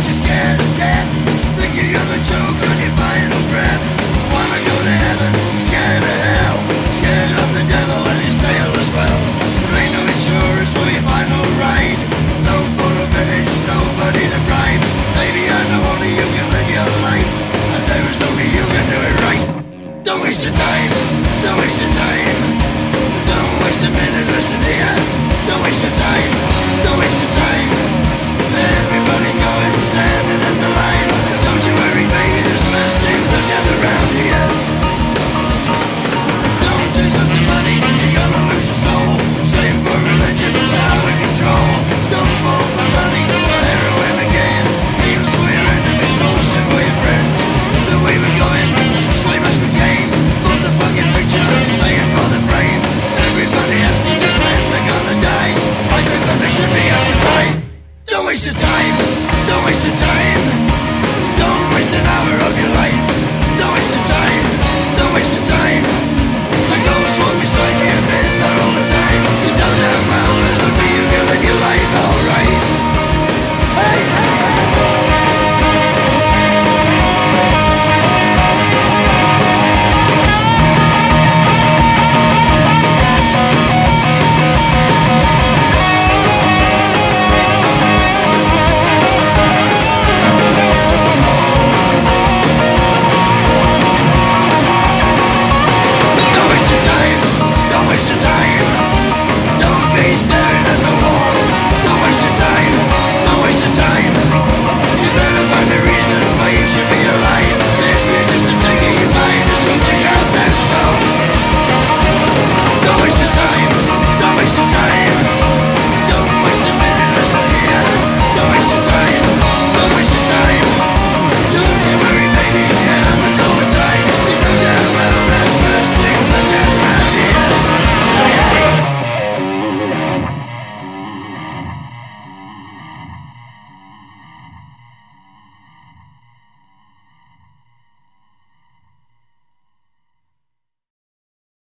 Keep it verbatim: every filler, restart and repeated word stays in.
you're scared of death, thinking you're the joke on your final breath. Wanna go to heaven, scared of hell, scared of the devil and his tail as well. There ain't no insurance for your final ride, no photo finish, nobody to bribe. Baby, I know only you can live your life, and there is only you can do it right. Don't waste your time, don't waste your time, don't waste a minute, listen here. Don't waste your time, don't waste your time. Everybody's going, standing at the line. Don't you worry, baby, there's worse things than death around here. Don't chase after money, you're gonna lose your soul. Same for religion, out of control. Don't fall for money, or heroin again. Meals for your enemies, bullshit for your friends. The way we're going, same as we came. Put the fucking picture, paying for the frame. Everybody has to just when they're gonna die. I think that they should be asking why. Don't waste your time, don't waste your time, don't waste an hour of your life. Don't waste your time, don't waste your time.